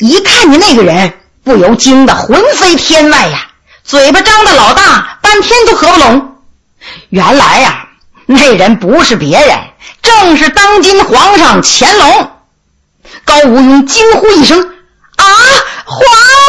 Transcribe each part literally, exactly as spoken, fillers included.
一看见那个人，不由惊得魂飞天外呀，嘴巴张得老大，半天都合不拢。原来呀，那人不是别人，正是当今皇上乾隆。高无庸惊呼一声：啊，皇！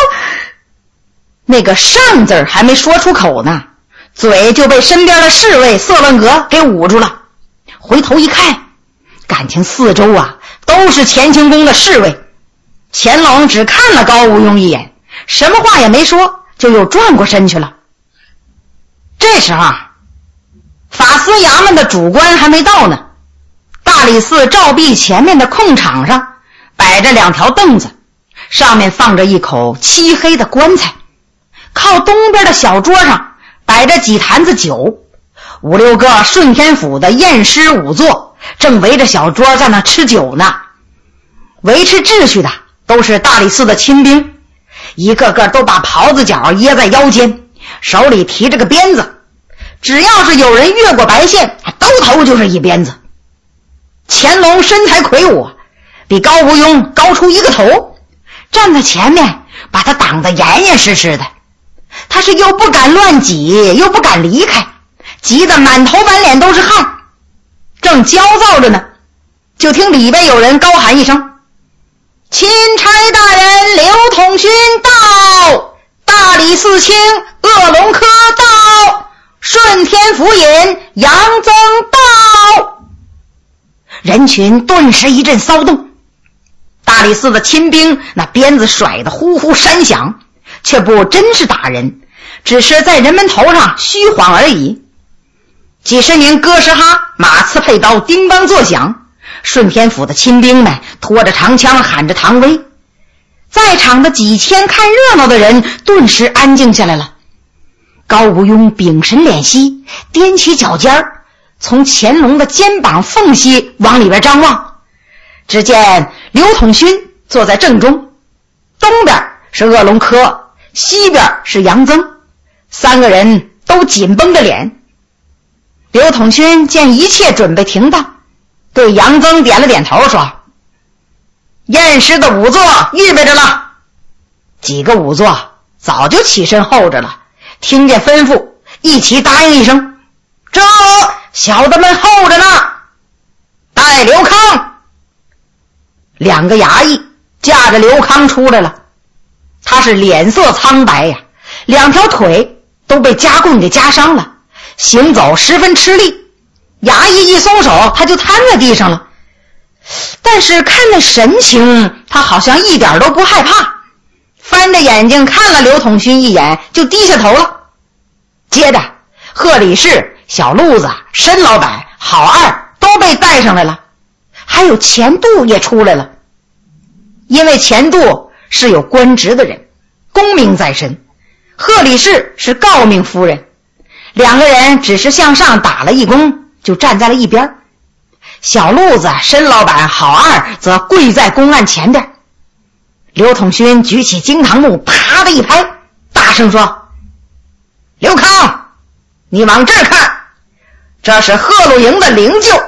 那个上字还没说出口呢，嘴就被身边的侍卫色乱阁给捂住了。回头一看，感情四周啊都是乾清宫的侍卫。乾隆只看了高无庸一眼，什么话也没说，就又转过身去了。这时候啊，法司衙门的主官还没到呢。大理寺照壁前面的空场上摆着两条凳子，上面放着一口漆黑的棺材。靠东边的小桌上摆着几坛子酒，五六个顺天府的验尸仵作正围着小桌在那吃酒呢。维持秩序的都是大理寺的亲兵，一个个都把袍子角掖在腰间，手里提着个鞭子，只要是有人越过白线，兜头就是一鞭子。乾隆身材魁梧，比高无庸高出一个头，站在前面把他挡得严严实实的。他是又不敢乱挤，又不敢离开，急得满头满脸都是汗。正焦躁着呢，就听里边有人高喊一声：钦差大人刘统勋到，大理寺卿恶龙科到，顺天府尹杨增到。人群顿时一阵骚动，大理寺的亲兵那鞭子甩得呼呼山响，却不真是打人，只是在人们头上虚晃而已。几十名哥斯哈马刺佩刀叮当作响，顺天府的亲兵们拖着长枪喊着唐威。在场的几千看热闹的人顿时安静下来了。高无庸屏神敛息，踮起脚尖儿，从乾隆的肩膀缝隙往里边张望。只见刘统勋坐在正中，东边是恶龙科，西边是杨增，三个人都紧绷着脸。刘统勋见一切准备停当，对杨增点了点头说：验尸的仵作预备着了。几个仵作早就起身候着了，听见吩咐一起答应一声：这小的们候着呢。带刘康。两个衙役架着刘康出来了，他是脸色苍白呀，两条腿都被夹棍给夹伤了，行走十分吃力。衙役一松手，他就瘫在地上了。但是看那神情，他好像一点都不害怕，翻着眼睛看了刘统勋一眼，就低下头了。接着贺理事、小路子、申老板、郝二都被带上来了，还有钱度也出来了。因为钱度是有官职的人，功名在身，贺理事是诰命夫人，两个人只是向上打了一躬，就站在了一边。小路子、申老板、郝二则跪在公案前边。刘统勋举起惊堂木，啪的一拍，大声说：刘康，你往这儿看，这是贺露营的灵柩。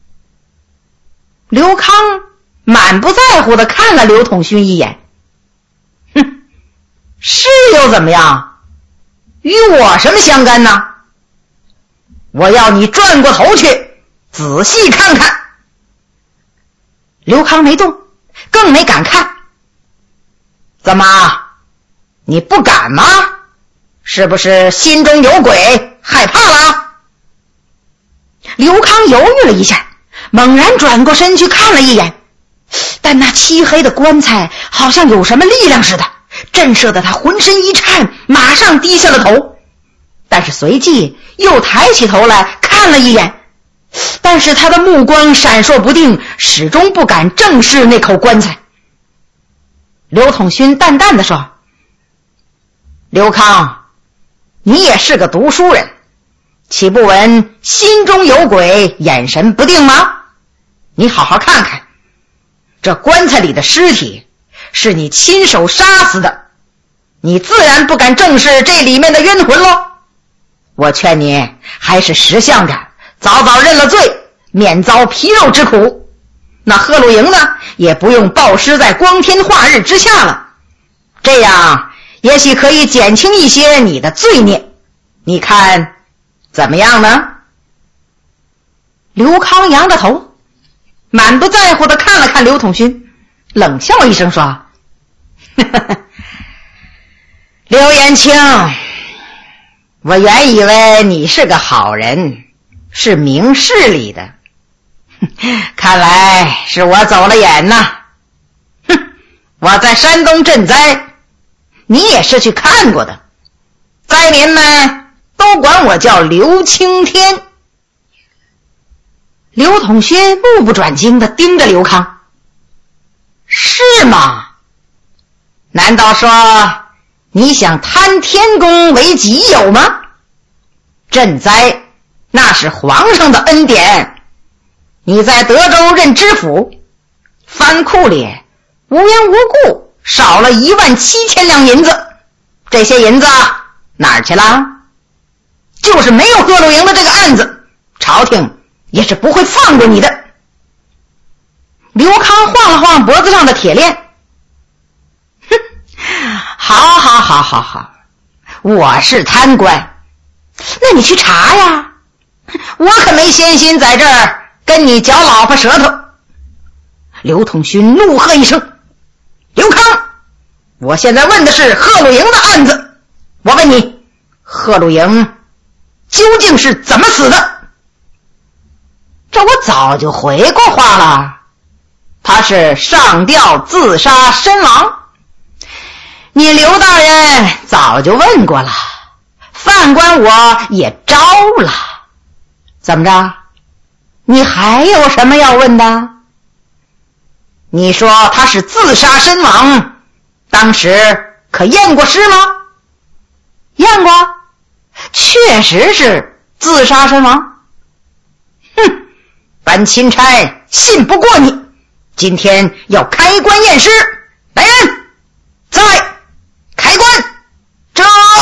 刘康满不在乎地看了刘统勋一眼，哼，是又怎么样？与我什么相干呢？我要你转过头去仔细看看。刘康没动，更没敢看。怎么，你不敢吗？是不是心中有鬼，害怕了？刘康犹豫了一下，猛然转过身去看了一眼，但那漆黑的棺材好像有什么力量似的，震慑得他浑身一颤，马上低下了头。但是随即又抬起头来看了一眼，但是他的目光闪烁不定，始终不敢正视那口棺材。刘统勋淡淡地说：刘康，你也是个读书人，岂不闻心中有鬼，眼神不定吗？你好好看看，这棺材里的尸体是你亲手杀死的，你自然不敢正视这里面的冤魂喽。我劝你还是识相点，早早认了罪，免遭皮肉之苦。 那贺露营呢也不用暴尸在光天化日之下了，这样也许可以减轻一些你的罪孽，你看怎么样呢？刘康扬着头，满不在乎地看了看刘统勋，冷笑一声说：呵呵呵，刘延清，我原以为你是个好人，是明事理的，看来是我走了眼呐。哼，我在山东赈灾，你也是去看过的，灾民们都管我叫刘青天。刘统勋目不转睛地盯着刘康，是吗？难道说你想贪天功为己有吗？赈灾那是皇上的恩典，你在德州任知府，藩库里无缘无故少了一万七千两银子，这些银子哪儿去了？就是没有贺露营的这个案子，朝廷也是不会放过你的。刘康晃了晃脖子上的铁链，哼，好好好好好，我是贪官，那你去查呀，我可没闲心在这儿跟你嚼老婆舌头。刘统勋怒喝一声：刘康，我现在问的是贺露营的案子，我问你，贺露营究竟是怎么死的？这我早就回过话了，他是上吊自杀身亡。你刘大人早就问过了，犯官我也招了，怎么着？你还有什么要问的？你说他是自杀身亡，当时可验过尸吗？验过，确实是自杀身亡。哼，本钦差信不过你，今天要开棺验尸。来人，在开棺。这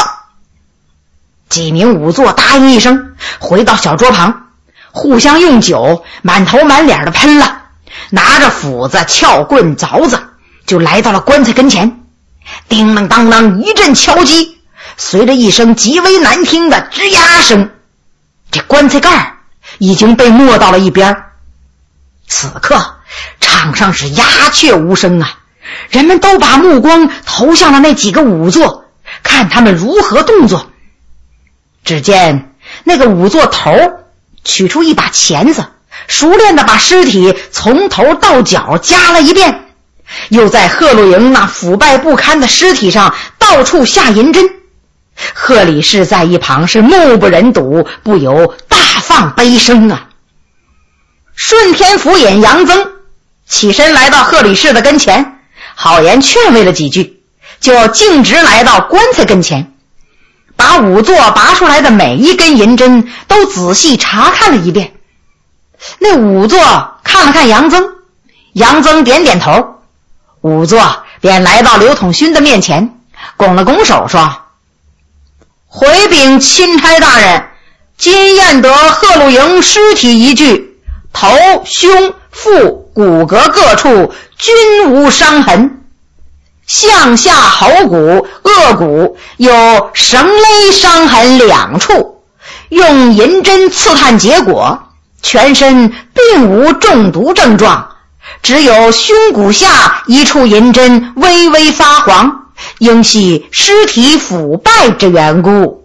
几名仵作答应一声，回到小桌旁，互相用酒满头满脸的喷了，拿着斧子撬棍凿子就来到了棺材跟前。叮当当当一阵敲击，随着一声极为难听的吱呀声，这棺材盖已经被没到了一边。此刻场上是鸦雀无声啊，人们都把目光投向了那几个仵作，看他们如何动作。只见那个仵作头取出一把钳子，熟练地把尸体从头到脚夹了一遍，又在贺露营那腐败不堪的尸体上到处下银针。贺理事在一旁是目不忍睹，不由大放悲声啊。顺天府尹杨增起身来到贺理事的跟前，好言劝慰了几句，就径直来到棺材跟前，把仵作拔出来的每一根银针都仔细查看了一遍。那仵作看了看杨增，杨增点点头，仵作便来到刘统勋的面前，拱了拱手说：回禀钦差大人，今验得贺露营尸体一具，头、胸、腹、骨骼各处均无伤痕，向下喉骨、颚骨有绳勒伤痕两处，用银针刺探结果，全身并无中毒症状，只有胸骨下一处银针微微发黄，应系尸体腐败之缘故。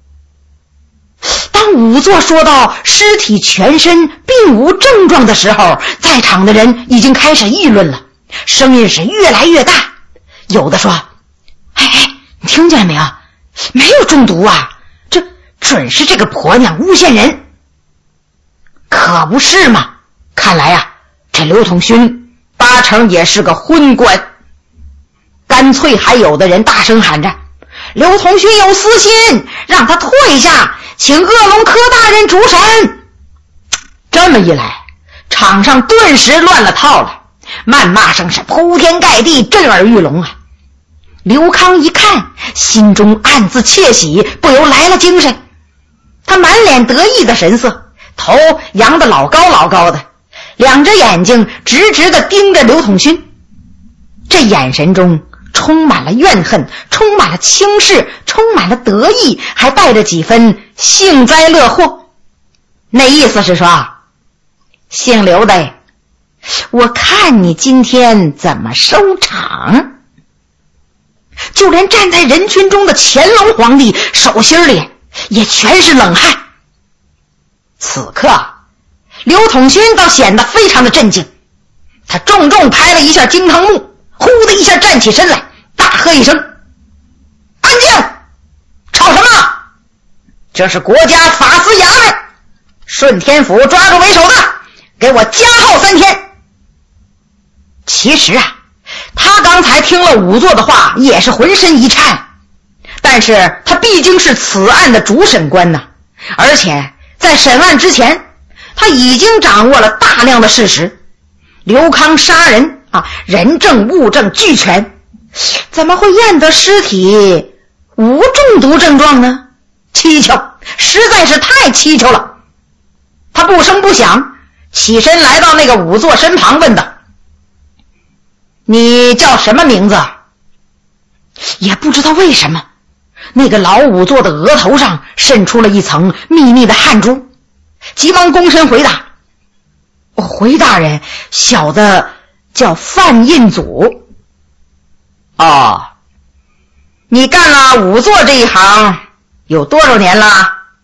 当仵作说到尸体全身并无症状的时候，在场的人已经开始议论了，声音是越来越大。有的说：哎哎，你听见了没有？没有中毒啊，这准是这个婆娘诬陷人。可不是嘛，看来啊，这刘统勋八成也是个昏官。干脆还有的人大声喊着：刘统勋有私心，让他退下，请鄂龙科大人主审。这么一来，场上顿时乱了套了，谩骂声是铺天盖地，震耳欲聋啊。刘康一看，心中暗自窃喜，不由来了精神。他满脸得意的神色，头扬得老高老高的， 两只眼睛直直地盯着刘统勋，这眼神中充满了怨恨，充满了轻视，充满了得意，还带着几分幸灾乐祸。那意思是说，姓刘的，我看你今天怎么收场。就连站在人群中的乾隆皇帝手心里也全是冷汗。此刻刘统勋倒显得非常的震惊，他重重拍了一下惊堂木，呼的一下站起身来，大喝一声：安静！吵什么？这是国家法司衙门，顺天府抓住为首的，给我加号三天。其实啊，他刚才听了仵作的话也是浑身一颤，但是他毕竟是此案的主审官呐，而且在审案之前他已经掌握了大量的事实，刘康杀人啊，人证物证俱全，怎么会验得尸体无中毒症状呢？蹊跷，实在是太蹊跷了。他不声不响起身来到那个仵作身旁，问道：你叫什么名字？也不知道为什么，那个老仵作的额头上渗出了一层密密的汗珠，急忙躬身回答：回大人，小的叫范印祖。哦，你干了仵作这一行有多少年了？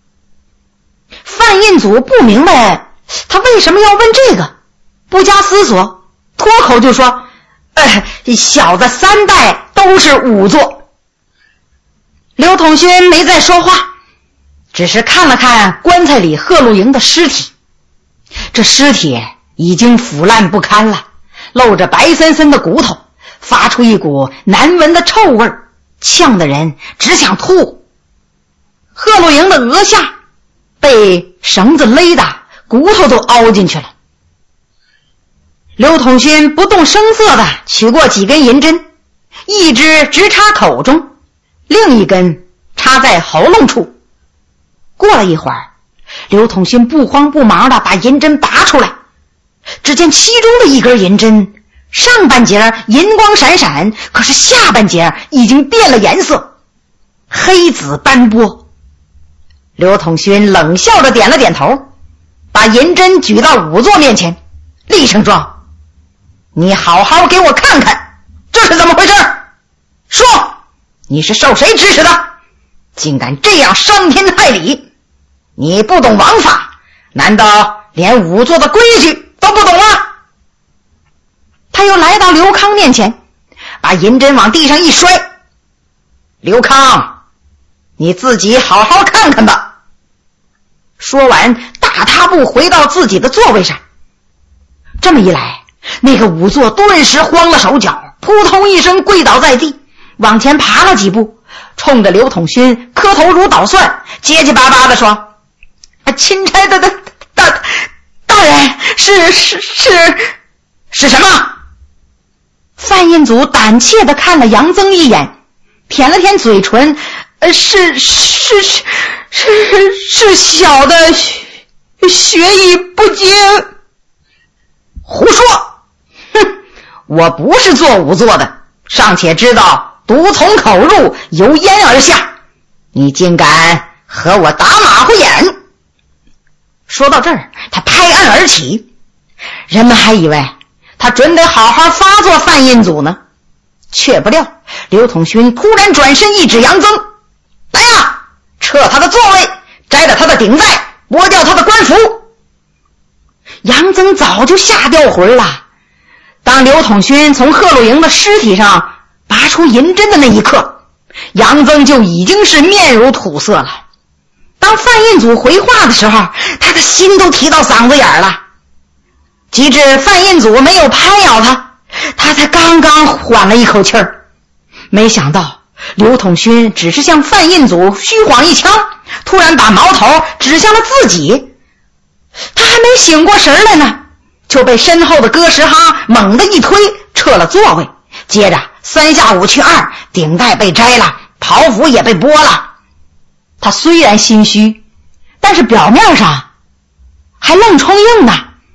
范印祖不明白他为什么要问这个，不加思索脱口就说：呃，小的三代都是仵作。刘统勋没再说话，只是看了看棺材里贺露营的尸体。这尸体已经腐烂不堪了，露着白森森的骨头，发出一股难闻的臭味，呛得人只想吐。贺露营的额下被绳子勒的骨头都凹进去了。刘统勋不动声色地取过几根银针，一支直插口中，另一根插在喉咙处。过了一会儿，刘统勋不慌不忙地把银针拔出来，只见其中的一根银针上半截银光闪闪，可是下半截已经变了颜色，黑紫斑驳。刘统勋冷笑着点了点头，把银针举到仵作面前，厉声说：你好好给我看看，这是怎么回事？说，你是受谁指使的？竟敢这样伤天害理！你不懂王法，难道连仵作的规矩都不懂吗？他又来到刘康面前，把银针往地上一摔：刘康，你自己好好看看吧。说完大踏步回到自己的座位上。这么一来，那个仵作顿时慌了手脚，扑通一声跪倒在地，往前爬了几步，冲着刘统勋磕头如捣蒜，结结巴巴地说：钦差的的大大人，是是是是什么？范印祖胆怯地看了杨增一眼，舔了舔嘴唇：呃，是是是是是小的学学艺不精。胡说！哼，我不是做仵作的，尚且知道毒从口入，由咽而下，你竟敢和我打马虎眼！说到这儿，他拍案而起，人们还以为他准得好好发作范印祖呢，却不料刘统勋突然转身一指杨增：来呀，撤他的座位，摘了他的顶戴，剥掉他的官服。杨增早就吓掉魂了，当刘统勋从贺露营的尸体上拔出银针的那一刻，杨增就已经是面如土色了。当范印祖回话的时候，他的心都提到嗓子眼了。及至范印祖没有拍咬他，他才刚刚缓了一口气儿。没想到刘统勋只是向范印祖虚晃一枪，突然把矛头指向了自己。他还没醒过神来呢，就被身后的哥什哈猛地一推，撤了座位。接着三下五去二，顶戴被摘了，袍服也被剥了。他虽然心虚，但是表面上还愣充硬呢，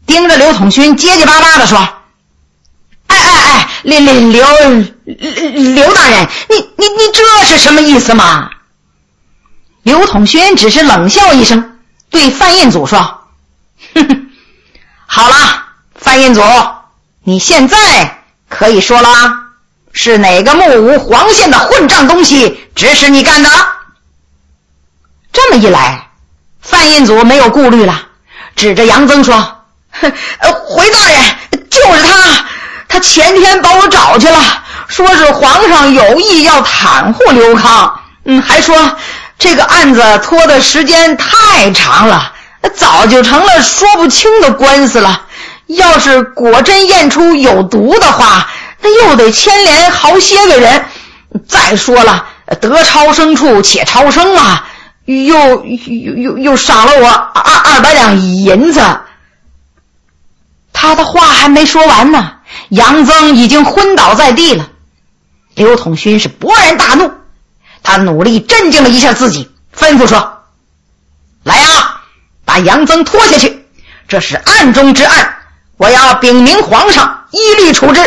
盯着刘统勋结结巴巴地说：哎哎哎，刘刘刘大人，你你你这是什么意思嘛？刘统勋只是冷笑一声，对范印祖说：哼哼，好了，范印祖，你现在可以说了，是哪个目无黄县的混账东西指使你干的？这么一来，范印祖没有顾虑了，指着杨增说：回大人，就是他，他前天把我找去了，说是皇上有意要袒护刘康，嗯，还说这个案子拖的时间太长了，早就成了说不清的官司了，要是果真验出有毒的话，那又得牵连好些个人。再说了，得超生处且超生啊，又又又又赏了我二二百两银子。他的话还没说完呢，杨增已经昏倒在地了。刘统勋是勃然大怒，他努力镇静了一下自己，吩咐说：来啊，把杨增拖下去，这是案中之案，我要禀明皇上，依律处置。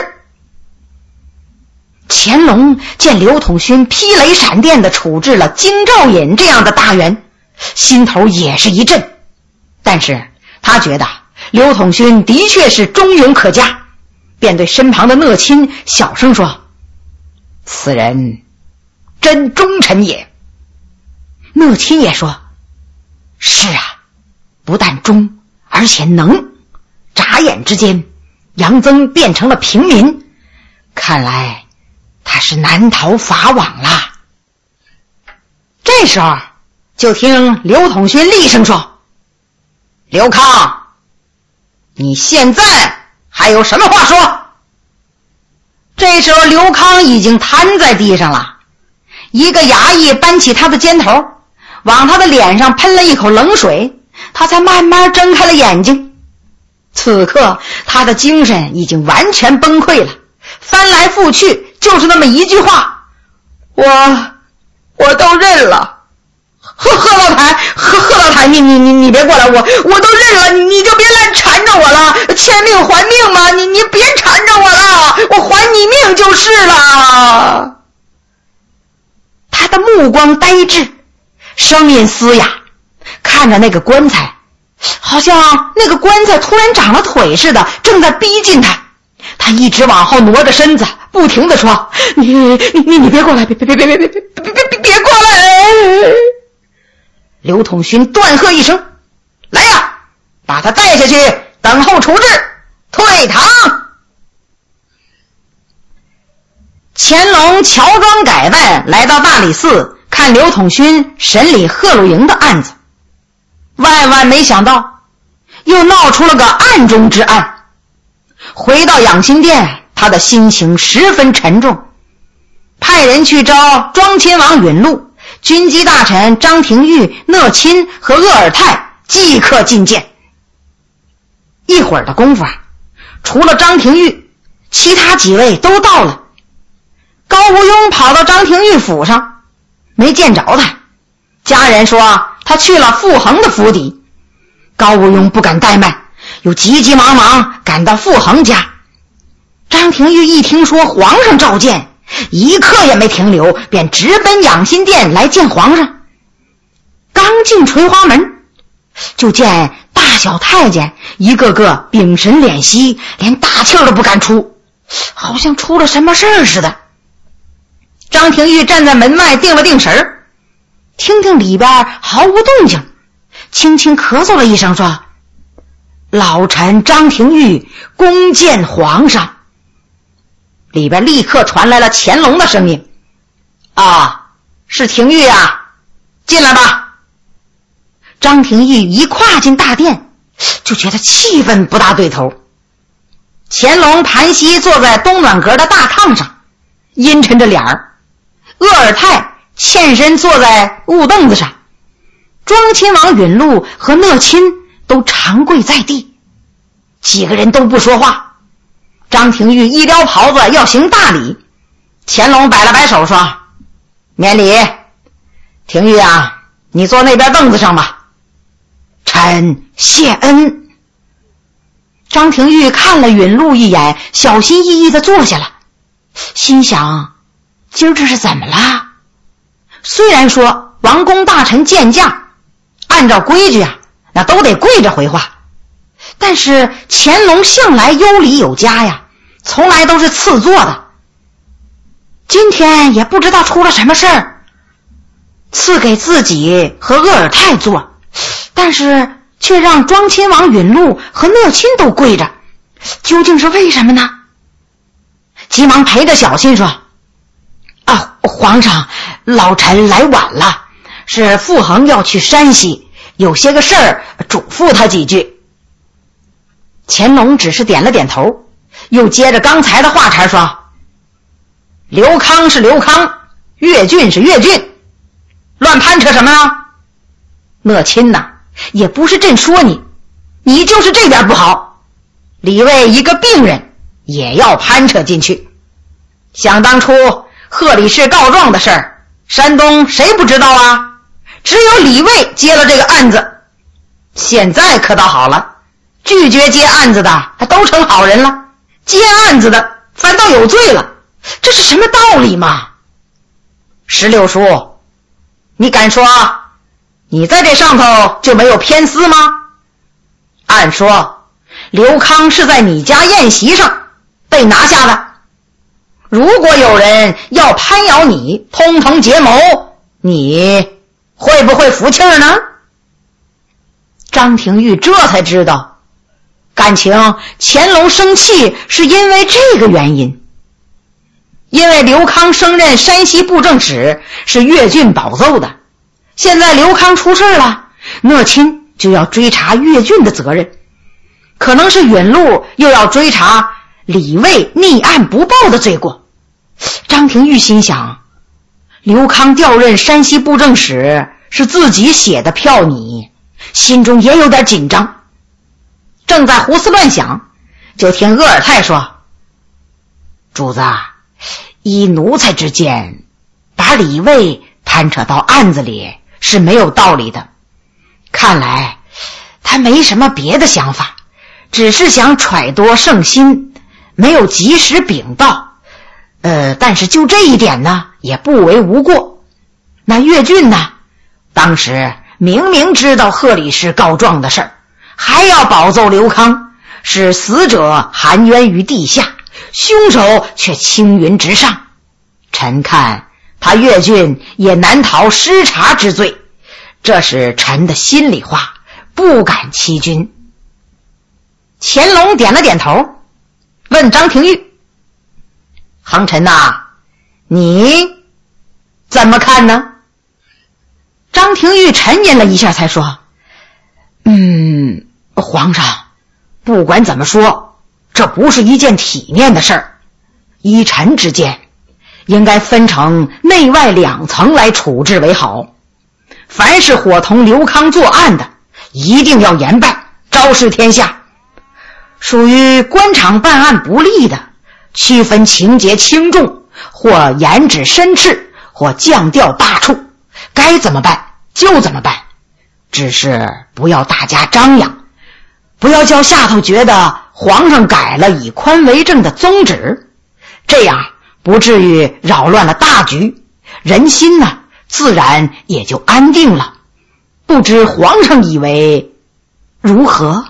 乾隆见刘统勋劈雷闪电地处置了京兆尹这样的大员，心头也是一震，但是他觉得刘统勋的确是忠勇可嘉，便对身旁的讷亲小声说：此人真忠臣也。讷亲也说：是啊，不但忠，而且能。眨眼之间，杨增变成了平民，看来他是难逃法网啦。这时候就听刘统勋厉声说：刘康，你现在还有什么话说？这时候刘康已经瘫在地上了，一个衙役扳起他的肩头，往他的脸上喷了一口冷水，他才慢慢睁开了眼睛。此刻他的精神已经完全崩溃了，翻来覆去就是那么一句话：我我都认了。贺贺老台，贺贺老台，你你你你别过来，我我都认了，你你就别来缠着我了，欠命还命嘛，你你别缠着我了，我还你命就是了。他的目光呆滞，声音嘶哑，看着那个棺材，好像那个棺材突然长了腿似的，正在逼近他。他一直往后挪着身子，不停地说：你你你你别过来，别别别别别别别别别过来。刘统勋断喝一声：来呀，把他带下去等候处置，退堂。乾隆乔装改扮来到大理寺看刘统勋审理贺禄营的案子，万万没想到又闹出了个案中之案。回到养心殿，他的心情十分沉重，派人去招庄亲王允禄、军机大臣张廷玉、讷亲和鄂尔泰即刻觐见。一会儿的功夫啊，除了张廷玉，其他几位都到了。高无庸跑到张廷玉府上，没见着他，家人说他去了傅恒的府邸。高无庸不敢怠慢，又急急忙忙赶到傅恒家。张廷玉一听说皇上召见，一刻也没停留，便直奔养心殿来见皇上。刚进垂花门，就见大小太监一个个屏神敛息，连大气儿都不敢出，好像出了什么事儿似的。张廷玉站在门外定了定神儿，听听里边毫无动静，轻轻咳嗽了一声说：老臣张廷玉恭见皇上。里边立刻传来了乾隆的声音：啊，是廷玉啊，进来吧。张廷玉一跨进大殿，就觉得气氛不大对头。乾隆盘膝坐在东暖阁的大炕上，阴沉着脸儿。鄂尔泰欠身坐在雾凳子上，庄亲王允禄和讷亲都长跪在地，几个人都不说话。张廷玉一撩袍子要行大礼，乾隆摆了摆手说：免礼。廷玉啊，你坐那边凳子上吧。臣谢恩。 张廷玉看了允禄一眼，小心翼翼地坐下了，心想今儿这是怎么了？虽然说王公大臣见驾按照规矩啊，那都得跪着回话，但是乾隆向来有礼有家呀，从来都是赐座的。今天也不知道出了什么事儿，赐给自己和鄂尔泰坐，但是却让庄亲王允禄和讷亲都跪着，究竟是为什么呢？急忙陪着小心说：啊，皇上，老臣来晚了，是傅恒要去山西，有些个事儿嘱咐他几句。乾隆只是点了点头，又接着刚才的话茬说：刘康是刘康，岳俊是岳俊，乱攀扯什么呢？讷亲呐，也不是朕说你，你就是这点不好，李卫一个病人也要攀扯进去。想当初贺李氏告状的事儿，山东谁不知道啊？只有李卫接了这个案子，现在可倒好了，拒绝接案子的他都成好人了，接案子的反倒有罪了，这是什么道理吗？石榴叔，你敢说你在这上头就没有偏私吗？按说刘康是在你家宴席上被拿下的，如果有人要攀咬你，通同结谋，你会不会服气儿呢？张廷玉这才知道，感情乾隆生气是因为这个原因。因为刘康升任山西布政使是岳俊保奏的，现在刘康出事了，讷亲就要追查岳俊的责任，可能是允禄又要追查李卫逆案不报的罪过。张廷玉心想，刘康调任山西布政使是自己写的票拟，心中也有点紧张。正在胡思乱想，就听鄂尔泰说：主子，依奴才之见，把李卫攀扯到案子里是没有道理的，看来他没什么别的想法，只是想揣度圣心，没有及时禀报。呃，但是就这一点呢，也不为无过。那岳俊呢，当时明明知道贺李氏告状的事儿，还要保奏刘康，使死者含冤于地下，凶手却青云直上。臣看他岳俊也难逃失察之罪，这是臣的心里话，不敢欺君。乾隆点了点头，问张廷玉：恒臣呐，你怎么看呢？张廷玉沉吟了一下才说：嗯，皇上，不管怎么说，这不是一件体面的事儿，依臣之见，应该分成内外两层来处置为好。凡是伙同刘康作案的，一定要严办，昭示天下。属于官场办案不力的，区分情节轻重，或严治申斥，或降调罢黜，该怎么办就怎么办，只是不要大家张扬，不要叫下头觉得皇上改了以宽为正的宗旨，这样不至于扰乱了大局，人心呢自然也就安定了。不知皇上以为如何？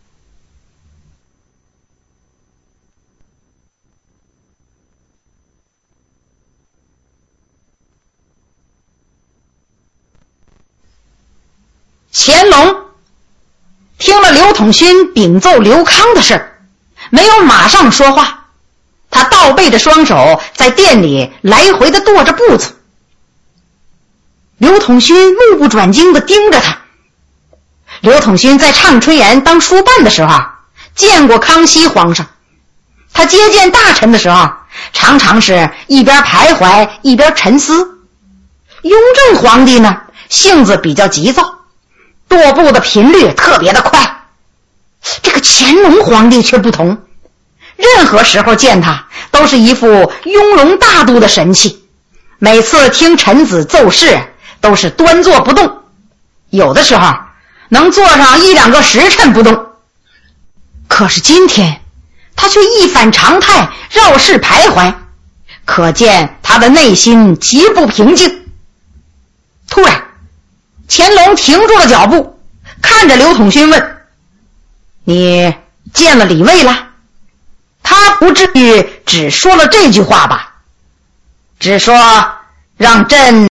乾隆听了刘统勋禀奏刘康的事，没有马上说话，他倒背着双手在店里来回的跺着步子。刘统勋目不转睛地盯着他。刘统勋在畅春园当书办的时候见过康熙皇上，他接见大臣的时候常常是一边徘徊一边沉思。雍正皇帝呢，性子比较急躁，跺步的频率特别的快。这个乾隆皇帝却不同，任何时候见他都是一副雍容大度的神气，每次听臣子奏事都是端坐不动，有的时候能坐上一两个时辰不动。 可是今天他却一反常态，绕室徘徊，可见他的内心极不平静。突然乾隆停住了脚步，看着刘统勋问：你见了李卫了？他不至于只说了这句话吧？只说让朕